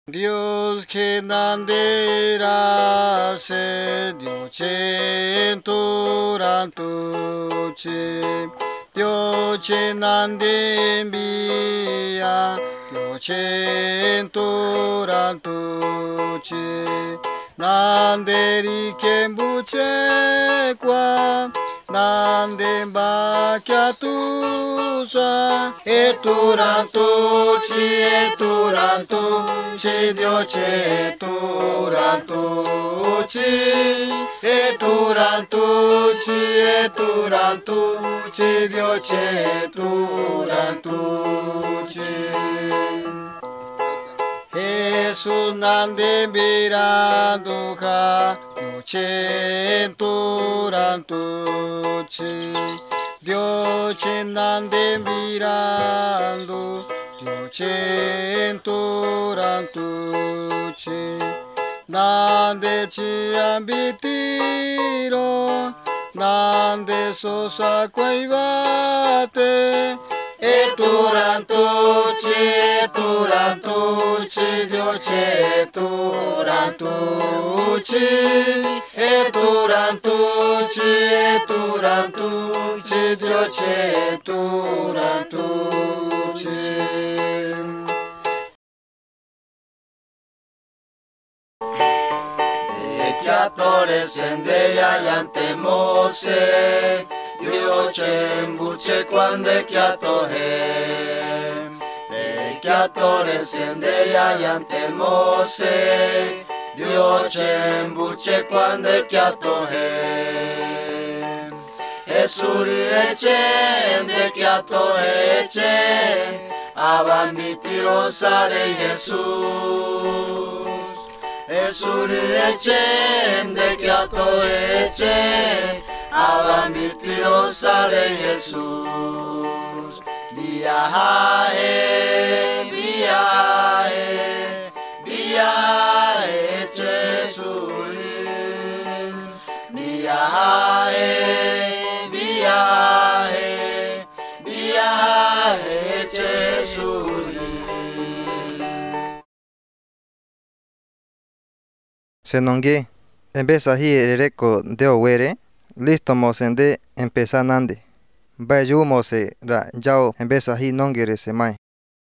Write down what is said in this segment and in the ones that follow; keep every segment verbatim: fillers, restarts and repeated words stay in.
Dios que nandera se dio centuran tuchi. Dios que nandembia dio centuran tuchi. Nanderi kembuche kwa nandemba kyatusa eturantuchi eturantuchi dioche eturantuchi eturantuchi eturantuchi dioche eturantuchi. Jesús nande miranduja noche turantuchi. Dios nande mirando Dios turantuchi. Nande chiambitiro nande sosa cuaivate. Eturantuchi, eturantuchi, Dios eturantuchi, eturantuchi, eturantuchi, Dios eturantuchi. Ekiatore sendeya yante Mose. Dios chembuche quando chiato he, e chiato resende yante Mose. Dios chembuche quando chiato he, Esuri echende chiato echen, abambiti rosare Jesus. Esuri echende chiato echen. Abambiti rosare Jesús. Viaje, viaje, viaje Jesús. Viaje, viaje, viaje Jesús. Senongue, en vez ahi ereko deo were. Listo mosende empezar nande. Bayu mose ra yao empeza hi nongere se mai.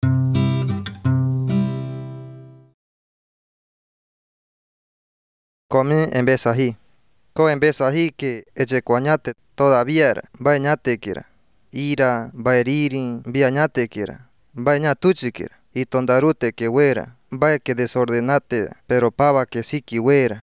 Comi empeza hi. Ko empeza hi que eche cuañate todavía bañate kira. Ira, baeriri, biañate kira. Bañatuchi kira. Y tondarute que huera. Vaya que desordenate, pero pava que sí que huera.